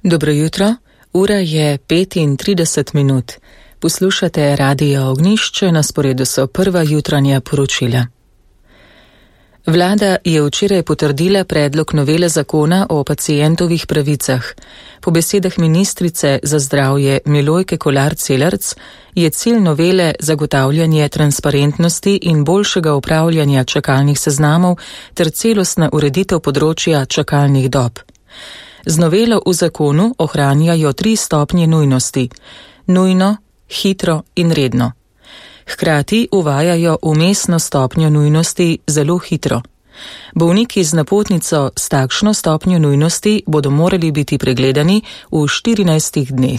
Dobro jutro, ura je 35 minut. Poslušate Radio Ognjišče, na sporedu so prva jutranja poročila. Vlada je včeraj potrdila predlog novele zakona o pacientovih pravicah. Po besedah ministrice za zdravje Milojke Kolar Celarc je cilj novele zagotavljanje transparentnosti in boljšega upravljanja čakalnih seznamov ter celostna ureditev področja čakalnih dob. Z novelo v zakonu ohranjajo 3 stopnje nujnosti: nujno, hitro in redno. Hkrati uvajajo vmesno stopnjo nujnosti zelo hitro. Bolniki z napotnico s takšno stopnjo nujnosti bodo morali biti pregledani v 14 dneh.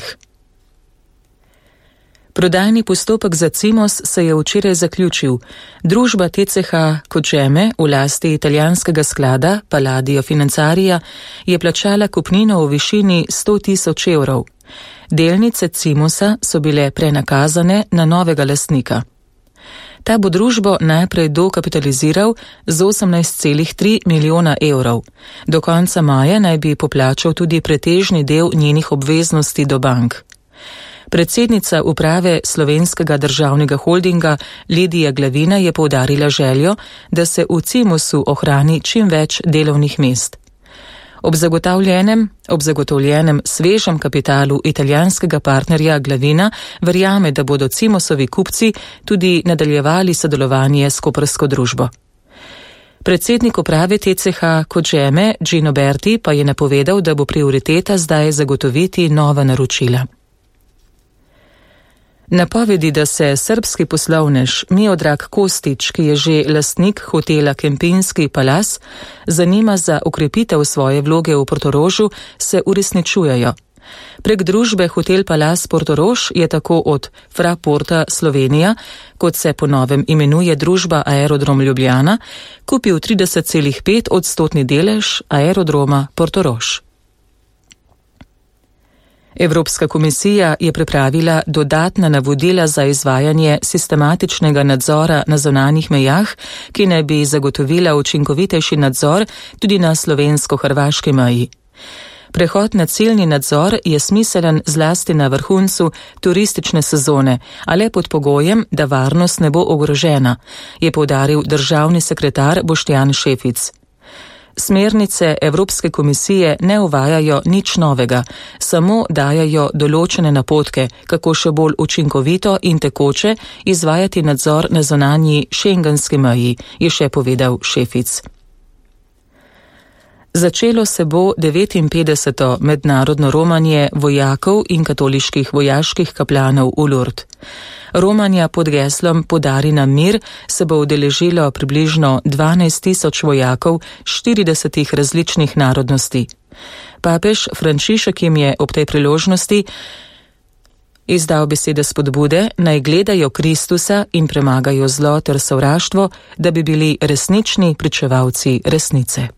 Prodajni postopek za Cimos se je včeraj zaključil. Družba TCH Cogemé v lasti italijanskega sklada Palladio Financaria je plačala kupnino v višini 100.000 evrov. Delnice Cimosa so bile prenakazane na novega lastnika. Ta bo družbo najprej dokapitaliziral z 18,3 milijona evrov. Do konca maja naj bi poplačal tudi pretežni del njenih obveznosti do bank. Predsednica uprave Slovenskega državnega holdinga Lidija Glavina je poudarila željo, da se v Cimosu ohrani čim več delovnih mest. Ob zagotovljenem svežem kapitalu italijanskega partnerja Glavina verjame, da bodo Cimosovi kupci tudi nadaljevali sodelovanje s koprsko družbo. Predsednik uprave TCH Cogemé Gino Berti pa je napovedal, da bo prioriteta zdaj zagotoviti nova naročila. Napovedi, da se srbski poslovnež Miodrag Kostić, ki je že lastnik hotela Kempinski Palace, zanima za okrepitev svoje vloge v Portorožu, se uresničujejo. Prek družbe Hotel Palace Portorož je tako od Fraporta Slovenija, kot se po novem imenuje družba Aerodrom Ljubljana, kupil 30,5% delež Aerodroma Portorož. Evropska komisija je pripravila dodatna navodila za izvajanje sistematičnega nadzora na zunanjih mejah, ki naj bi zagotovila učinkovitejši nadzor tudi na slovensko-hrvaški meji. Prehod na ciljni nadzor je smiselen zlasti na vrhuncu turistične sezone, a le pod pogojem, da varnost ne bo ogrožena, je poudaril državni sekretar Boštjan Šefic. Smernice Evropske komisije ne uvajajo nič novega, samo dajajo določene napotke, kako še bolj učinkovito in tekoče izvajati nadzor na zunanji šengenski meji, je še povedal Šefic. Začelo se bo 59. mednarodno romanje vojakov in katoliških vojaških kaplanov v Lourdes. Romanja pod geslom Podari nam mir se bo udeležilo približno 12.000 vojakov 40 različnih narodnosti. Papež Frančišek jim je ob tej priložnosti izdal besede spodbude, naj gledajo Kristusa in premagajo zlo ter sovraštvo, da bi bili resnični pričevalci resnice.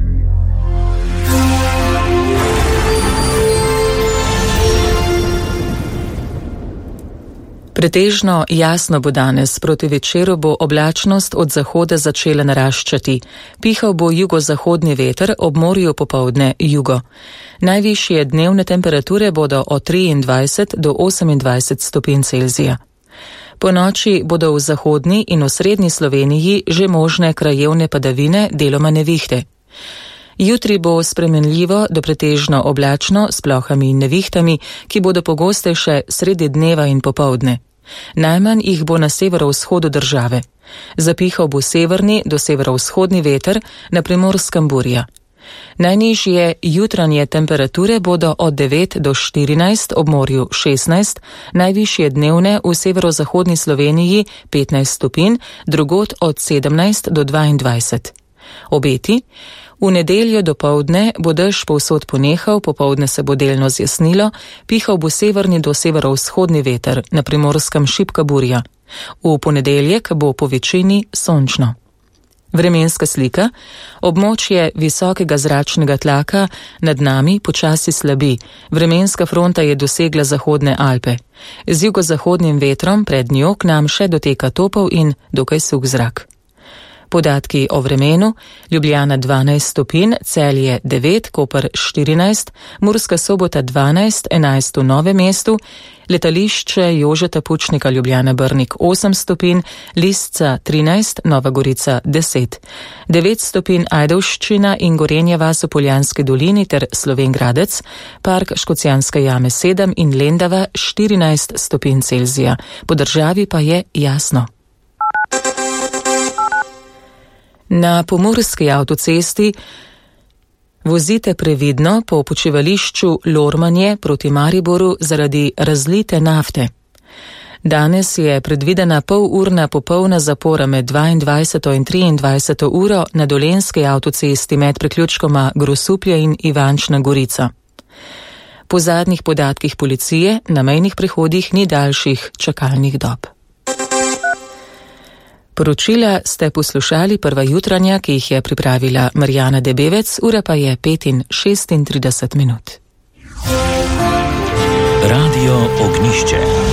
Pretežno jasno bo danes, proti večeru bo oblačnost od zahoda začela naraščati. Pihal bo jugozahodni veter, ob morju popoldne jugo. Najvišje dnevne temperature bodo od 23 do 28 stopinj Celzija. Po noči bodo v zahodni in osrednji Sloveniji že možne krajevne padavine, deloma nevihte. Jutri bo spremenljivo do pretežno oblačno s plohami in nevihtami, ki bodo pogostejše sredi dneva in popoldne. Najmanj jih bo na severovzhodu države. Zapihal bo severni do severovzhodni veter, na Primorskem burja. Najnižje jutranje temperature bodo od 9 do 14, ob morju 16, najvišje dnevne v severozahodni Sloveniji 15 stopinj, drugod od 17 do 22. Obeti: v nedeljo dopoldne bo dež povsod ponehal, popoldne se bo delno zjasnilo, pihal bo severni do severovzhodni veter, na Primorskem šibka burja. V ponedeljek bo po večini sončno. Vremenska slika: območje visokega zračnega tlaka nad nami počasi slabi. Vremenska fronta je dosegla Zahodne Alpe. Z jugozahodnim vetrom pred njo k nam še doteka topel in dokaj suh zrak. Podatki o vremenu: Ljubljana 12 stopinj, Celje 9, Koper 14, Murska Sobota 12, 11 v Novem mestu, letališče Jožeta Pučnika Ljubljana Brnik 8 stopinj, Lisca 13, Nova Gorica 10, 9 stopinj Ajdovščina in Gorenja vas v Poljanski dolini ter Slovenj Gradec, Park Škocjanske jame 7 in Lendava 14 stopinj Celzija. Po državi pa je jasno. Na pomurski avtocesti vozite previdno po počivališču Lormanje proti Mariboru zaradi razlite nafte. Danes je predvidena polurna popolna zapora med 22. in 23. uro na Dolenjski avtocesti med priključkoma Grosuplje in Ivančna Gorica. Po zadnjih podatkih policije na mejnih prehodih ni daljših čakalnih dob. Poročila ste poslušali prva jutranja, ki jih je pripravila Marjana Debevec, ura pa je 5:36. Radio Ognišče.